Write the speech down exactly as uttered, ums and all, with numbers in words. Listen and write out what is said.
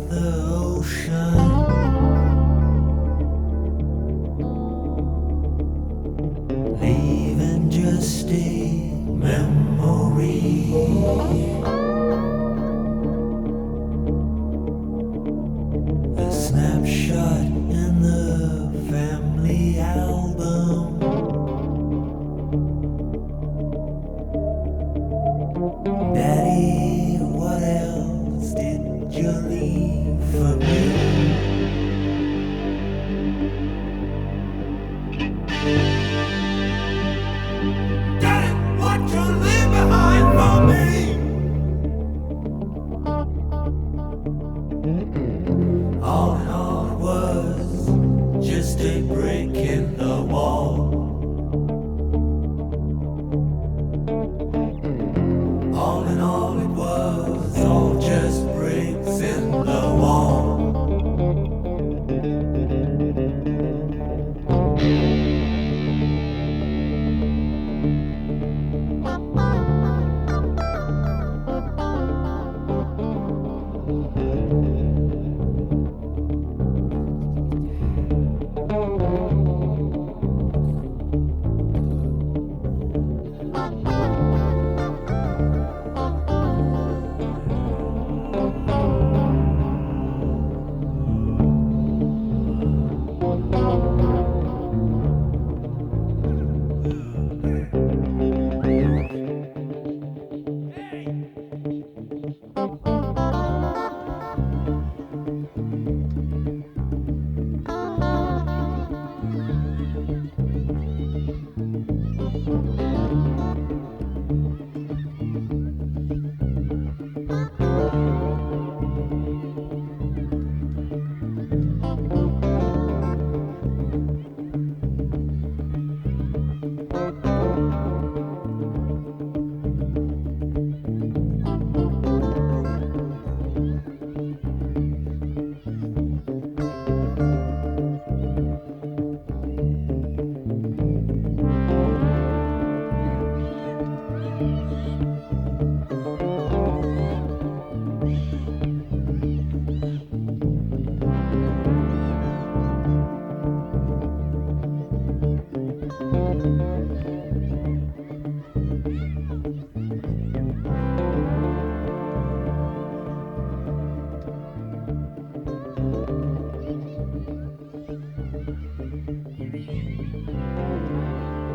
the ocean, leaving just a memory. A snapshot in the family album. Daddy, what else did you leave for me? Daddy, what you leave behind for me? All in all, it was just a break in the wall. All in all, it was all just bricks in the wall.